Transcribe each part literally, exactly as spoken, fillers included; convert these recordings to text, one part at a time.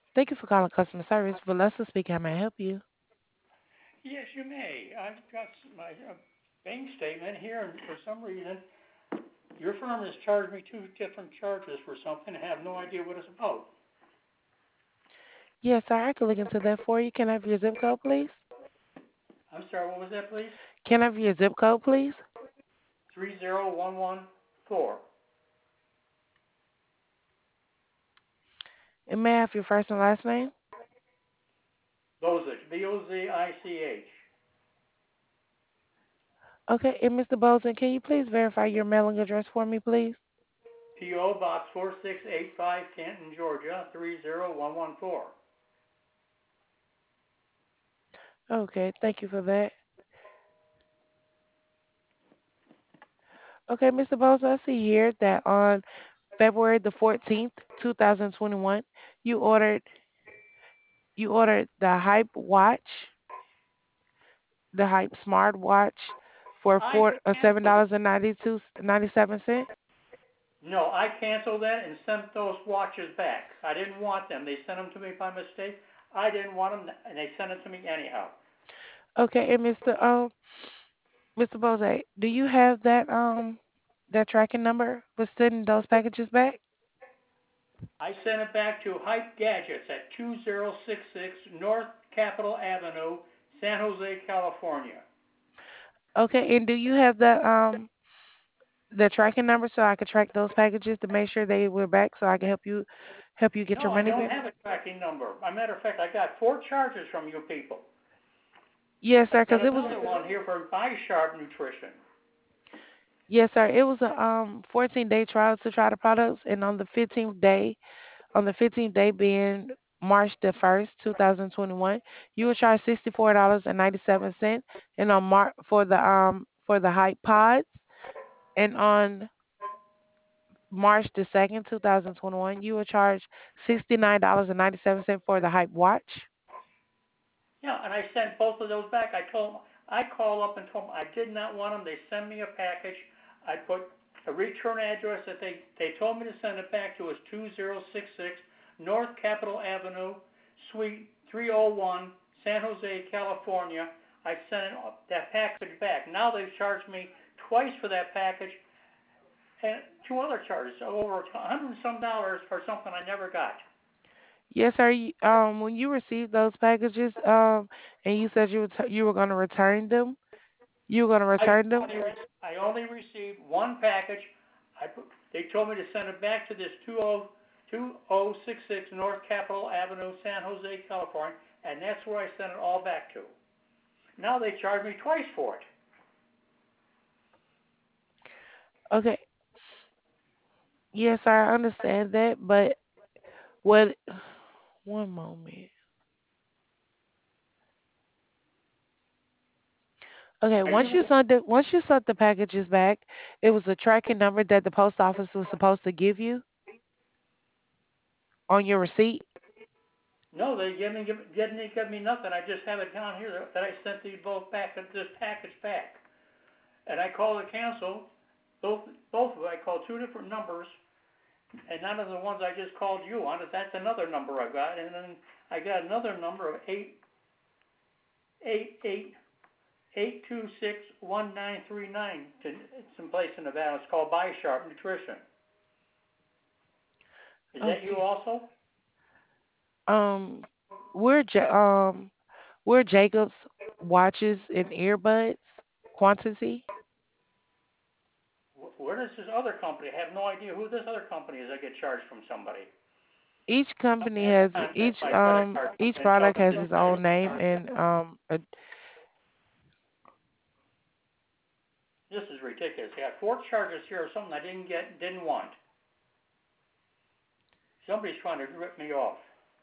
Thank you for calling customer service. Valessa speaking. How may I help you? Yes, you may. I've got my uh, bank statement here, and for some reason, your firm has charged me two different charges for something. I have no idea what it's about. Yes, sir. I can look into that for you. Can I have your zip code, please? I'm sorry, what was that, please? Can I have your zip code, please? Three zero one one four. And may I have your first and last name? Bozich, B O Z I C H. Okay. And mister Bozen, can you please verify your mailing address for me, please? P O Box four six eight five, Canton, Georgia, three zero one one four. Okay. Thank you for that. Okay, mister Bozen, I see here that on February the fourteenth, two thousand twenty-one, you ordered you ordered the Hype watch, the Hype smart watch for I four uh, seven canceled it. dollars and ninety two ninety seven cent. No, I canceled that and sent those watches back. I didn't want them. They sent them to me by mistake. I didn't want them, and they sent it to me anyhow. Okay, and mister Um mister Bose, do you have that um that tracking number for sending those packages back? I sent it back to Hype Gadgets at two zero six six North Capitol Avenue, San Jose, California. Okay, and do you have the um the tracking number so I could track those packages to make sure they were back so I can help you help you get No, your I money don't back? have a tracking number. As a matter of fact, I got four charges from you people. Yes, I sir, got because it was another one here for BioSharp Nutrition. yes, sir, it was a um fourteen day trial to try the products, and on the fifteenth day, on the fifteenth day being March the first, two thousand twenty one, you were charged sixty four dollars and ninety seven cent, and on Mar for the um for the Hype Pods, and on March the second, two thousand twenty one, you were charged sixty nine dollars and ninety seven cent for the Hype Watch. Yeah, and I sent both of those back. I told them, I called up and told them I did not want them. They sent me a package. I put a return address that they, they told me to send it back to is two zero six six North Capitol Avenue, Suite three oh one, San Jose, California. I sent it, that package back. Now they've charged me twice for that package and two other charges, over a hundred and some dollars for something I never got. Yes, sir. you- Um, when you received those packages, um, and you said you were t- you were going to return them, you were going to I return them. only, re- I only received one package. I put, they told me to send it back to this two zero six six North Capitol Avenue, San Jose, California, and that's where I sent it all back to. Now they charge me twice for it. Okay. Yes, sir. I understand that, but what? One moment. Okay. Are Once you? you sent the once you sent the packages back, it was a tracking number that the post office was supposed to give you on your receipt. No, they give me, give, didn't give me nothing. I just have it down here that, that I sent these both back, this package back. And I called to cancel. Both, both of them. I called two different numbers, and none of the ones I just called you on. That's another number I got, and then I got another number of eight eight eight eight two six one nine three nine to someplace in Nevada. It's called BioSharp Nutrition. Is that you Okay. also? Um, we're Ja- um we're Jacobs watches and earbuds quantity. Where does this other company? I have no idea who this other company is. I get charged from somebody. Each Somebody company has to has each contact my credit um card each and tell product them has this its is own name and um a, this is ridiculous. I got four charges here of something I didn't get, didn't want. Somebody's trying to rip me off.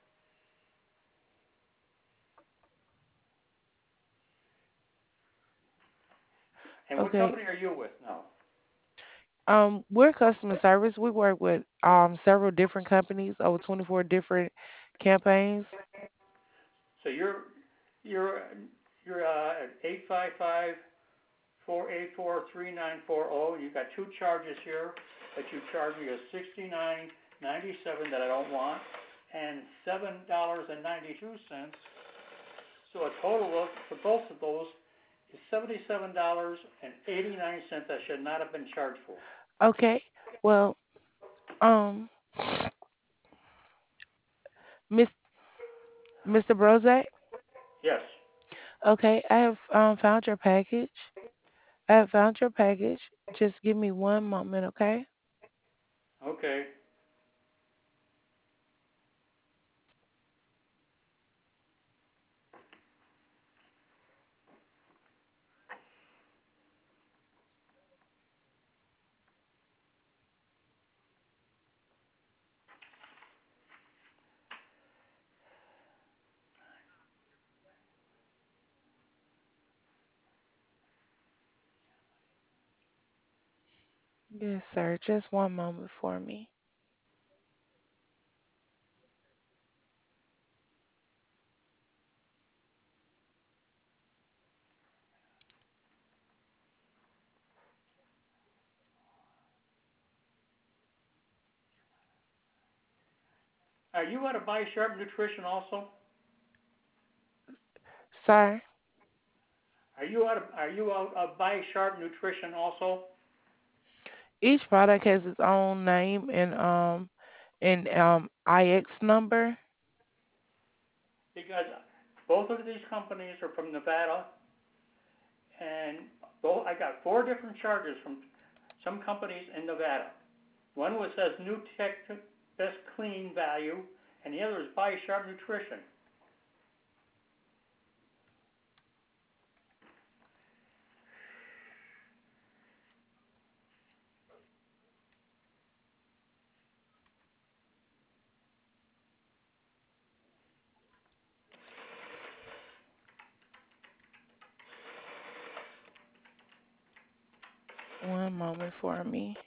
And what okay. company are you with now? Um, we're customer service. We work with um several different companies, over twenty four different campaigns. So you're you're you're uh, at eight five five four eight four three nine four zero. You got two charges here, but you charge me a sixty nine ninety seven that I don't want, and seven dollars and ninety-two cents. So a total of, for both of those, is seventy-seven dollars and eighty-nine cents I should not have been charged for. Okay. Well, um, Miss mister Brozak. Yes. Okay, I have um found your package. I have found your package. Just give me one moment, okay? Okay. Yes, sir. Just one moment for me. Are you out of Buy Sharp Nutrition also? Sir, Are you out of Are you out of Buy Sharp Nutrition also? each product has its own name and um and um I X number. Because both of these companies are from Nevada, and both I got four different charges from some companies in Nevada. One was says New Tech Best Clean Value, and the other is Buy Sharp Nutrition. One moment for me.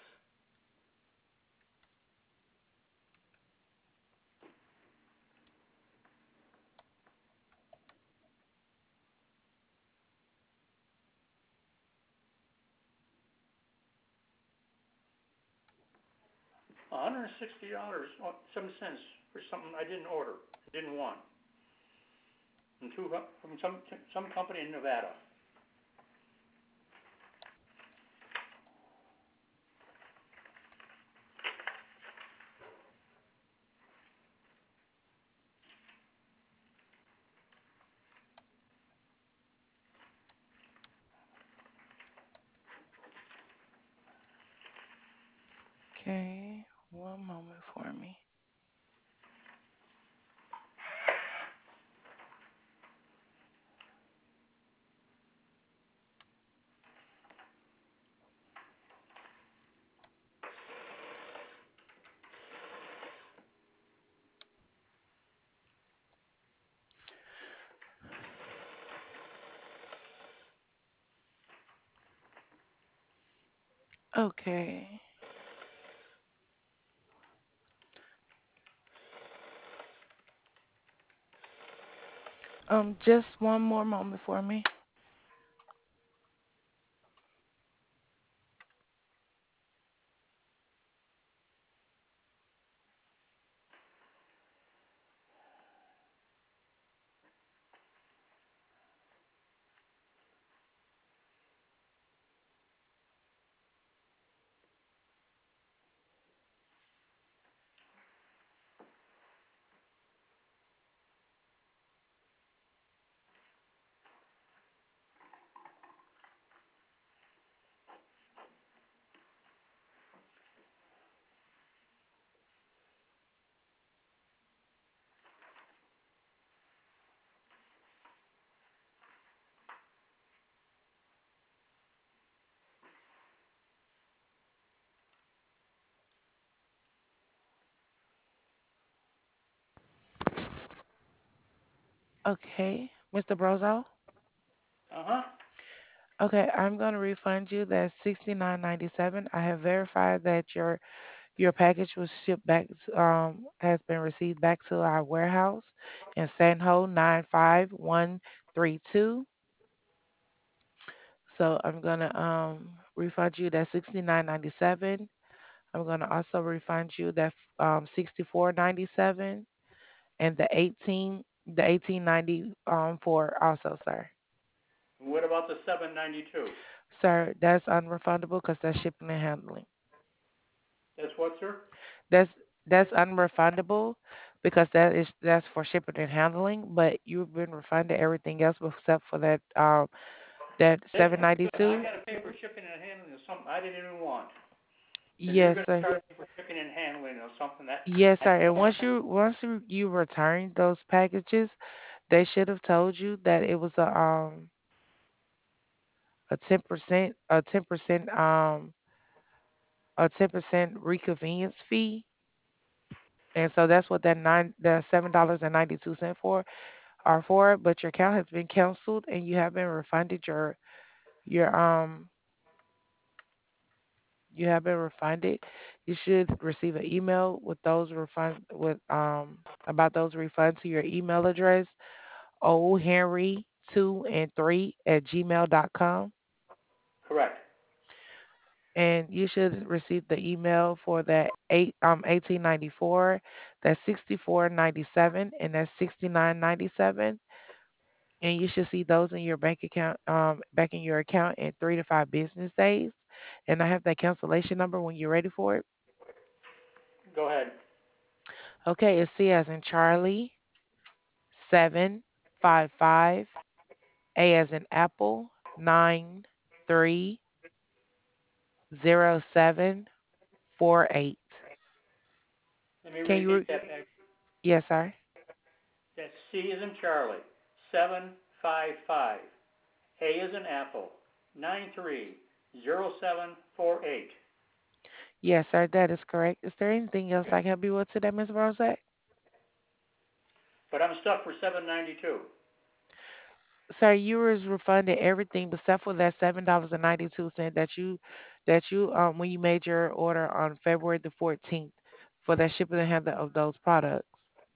one hundred sixty dollars some cents for something I didn't order, didn't want, from two from some some company in Nevada. Okay, one moment for me. Okay. Um, just one more moment for me. Okay, mister Brozo. Uh huh. Okay, I'm gonna refund you that sixty-nine ninety-seven. I have verified that your your package was shipped back to, um has been received back to our warehouse in San Ho nine five one three two. So I'm gonna um refund you that sixty-nine ninety-seven. I'm going to also refund you that um sixty-four ninety-seven and the eighteen the eighteen ninety um for also, sir. What about the seven ninety-two? Sir, that's unrefundable because that's shipping and handling. That's what, sir? That's that's unrefundable because that is that's for shipping and handling, but you've been refunded everything else except for that um that This, seven I ninety-two. gotta pay for shipping and handling of something I didn't even want. Because you're Yes, gonna sir. charge me for shipping and handling of something that Yes, I sir. And don't want. once you once you, you return those packages, they should have told you that it was a um a ten percent a ten percent um a ten percent reconvenience fee. And so that's what that nine the seven dollars and ninety two cent for are for. But your account has been canceled and you have been refunded your your um you have been refunded. You should receive an email with those refund with um about those refunds to your email address, o henry two and three at gmail dot com. Correct. And you should receive the email for that eight um eighteen ninety four, that's sixty four ninety seven, and that's sixty nine ninety seven. And you should see those in your bank account, um, back in your account in three to five business days. And I have that cancellation number when you're ready for it. Go ahead. Okay, it's C as in Charlie, seven five five, A as in Apple, nine three zero seven four eight. Let me Can you? repeat Re- that back. yes, sir. That's C is in Charlie. Seven five five. A is in Apple. Nine three zero seven four eight. Yes, sir. That is correct. Is there anything else I can help you with today, Miss Rosette? But I'm stuck for seven ninety two. Sir, you was refunded everything except for that seven dollars and ninety two cent that you that you um when you made your order on February the fourteenth for that shipping and handling of those products.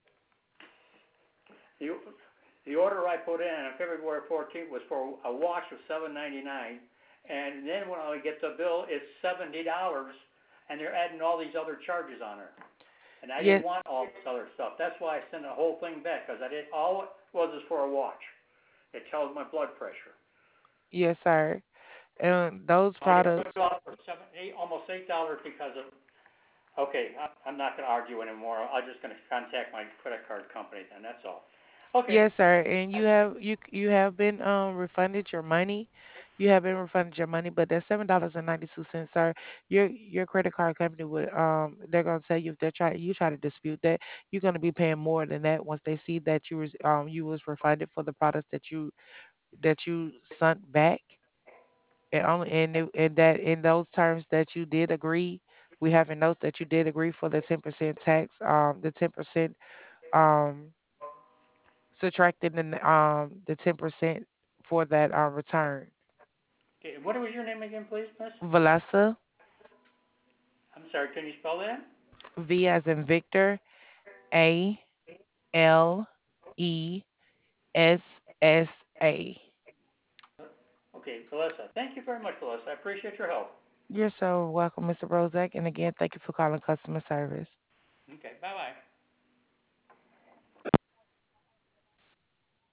The, the order I put in on February fourteenth was for a wash of seven ninety nine, and then when I get the bill, it's seventy dollars, and they're adding all these other charges on her. And I didn't Yes, want all this other stuff. That's why I sent the whole thing back because I did all it was is for a watch. It tells my blood pressure. yes, sir. And those I get products, ripped off for seven, eight, almost eight dollars because of. Okay, I, I'm not going to argue anymore. I'm just going to contact my credit card company, and that's all. Okay. yes, sir. And you have you you have been um refunded your money. You have been refunded your money, but that seven dollars and ninety two cents, sir. Your your credit card company would um they're gonna tell you if they try you try to dispute that, you're gonna be paying more than that once they see that you was um you was refunded for the products that you that you sent back. And only and it- and that in those terms that you did agree, we have in notes that you did agree for the ten percent tax, um the ten percent um subtracted in the, um the ten percent for that uh, return. Okay. What was your name again, please, miss? Valessa, I'm sorry. Can you spell that? V as in Victor, A L E S S A. Okay, Melissa. Thank you very much, Melissa. I appreciate your help. You're so welcome, mister Rozak. And again, thank you for calling customer service. Okay. Bye bye.